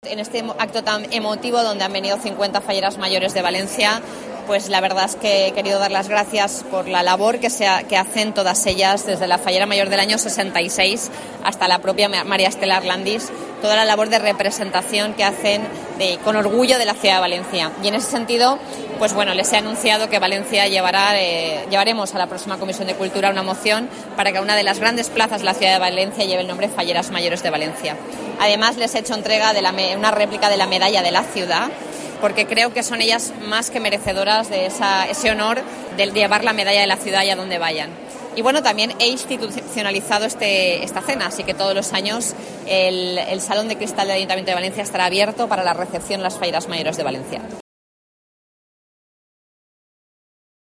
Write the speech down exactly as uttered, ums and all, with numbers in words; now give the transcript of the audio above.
En este acto tan emotivo donde han venido cincuenta falleras mayores de Valencia, pues la verdad es que he querido dar las gracias por la labor que, se ha, que hacen todas ellas, desde la fallera mayor del año sesenta y seis hasta la propia María Estela Arlandis, toda la labor de representación que hacen de, con orgullo de la ciudad de Valencia. Y en ese sentido, pues bueno, les he anunciado que Valencia llevará, eh, llevaremos a la próxima Comisión de Cultura una moción para que una de las grandes plazas de la ciudad de Valencia lleve el nombre Falleras Mayores de Valencia. Además, les he hecho entrega de la, una réplica de la medalla de la ciudad, porque creo que son ellas más que merecedoras de esa, ese honor de llevar la medalla de la ciudad allá donde vayan. Y bueno, también he institucionalizado este, esta cena, así que todos los años el, el Salón de Cristal del Ayuntamiento de Valencia estará abierto para la recepción de las falleras mayores de Valencia.